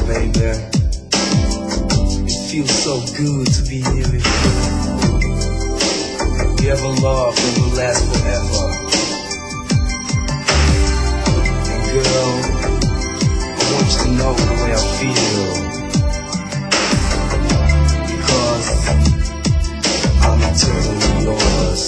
baby. It feels so good to be here with you. We have a love that will last forever. And girl, I want you to know the way I feel, because I'm eternally yours.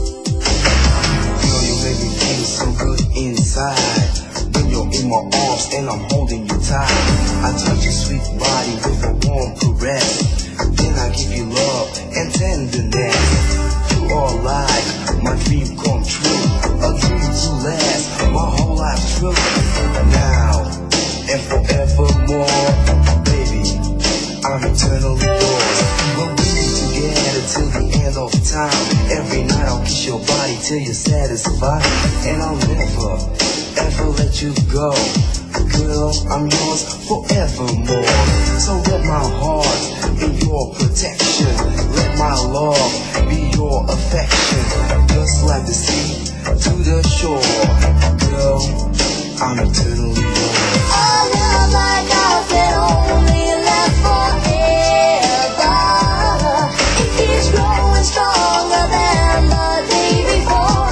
You make me feel so good inside when you're in my arms and I'm holding you tight. I touch your sweet body with a warm caress, then I give you love and tenderness. You are like my dream come true, a dream to last my whole life through. Now and forevermore, baby, I'm eternally yours. We'll be together till the end of time. Every night I'll kiss your body till you're satisfied, and I'll never, ever let you go. Girl, I'm yours forevermore. So let my heart be your protection, let my love be your affection, just like the sea to the shore. Girl, I'm eternally yours. Our love like ours can only last forever. It keeps growing stronger than the day before.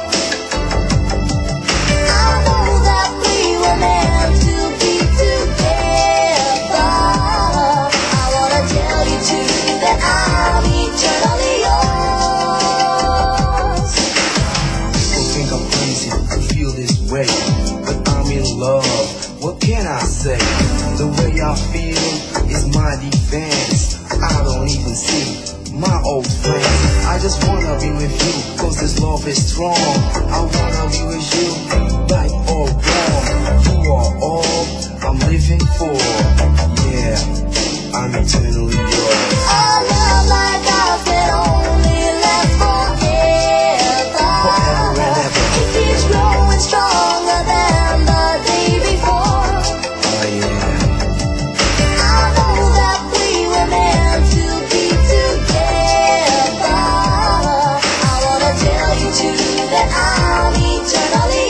I know that we were meant to be together. I wanna tell you too that I'm eternally yours. People think I'm crazy to feel this way, but I'm in love. What can I say? The way I feel is my defense. I don't even see my old friends. I just wanna be with you, cause this love is strong. I wanna be with you, right or wrong. You are all I'm living for. Yeah, I'm eternally yours. Our love like ours can only last forever. Forever and ever. It keeps growing stronger than the day before. Oh yeah. I know that we were meant to be together. I wanna tell you too that I'm eternally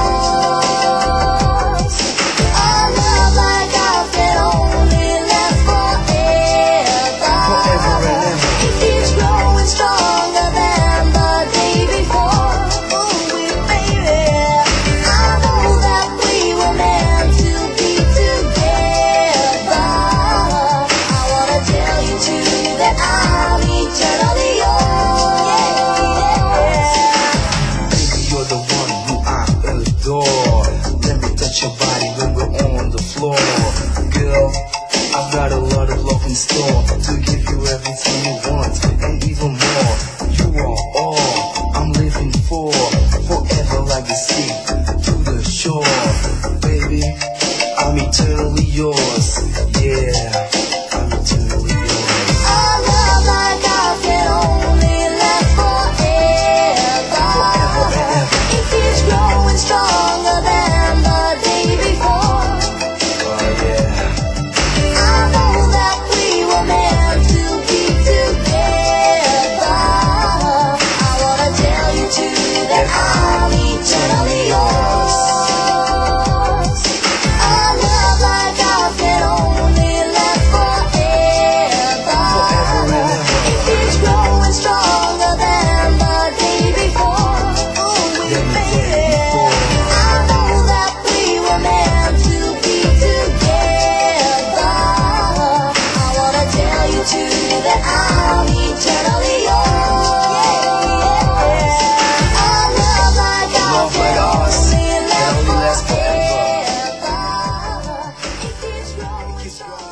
yours. Our love like ours can only last forever. Forever and ever. It keeps growing stronger than the day before. Ooh, baby, I know that we were meant to be together. I wanna tell you too that I'm eternally yours. Baby, you're the one who I adore. Let me touch your body when we're on the floor. Girl, I've got a lot of love in store to give you everything you want and even more. You are all I'm living for, forever like the sea to the shore. Baby, I'm eternally yours. Yeah, I'm eternally yours. Our love like ours can only last forever. Forever and ever. It keeps growing stronger than the day before. Oh yeah. I know that we were meant to be together. I wanna tell you too that I'm eternally yours. Our love like ours can only last forever. Forever and ever. It keeps growing stronger than the day before. Ooh, baby, I know that we were meant to be together. I wanna tell you too that I'm eternally yours. Our love like ours Love like ours can only can only last last forever. forever. It keeps growing stronger.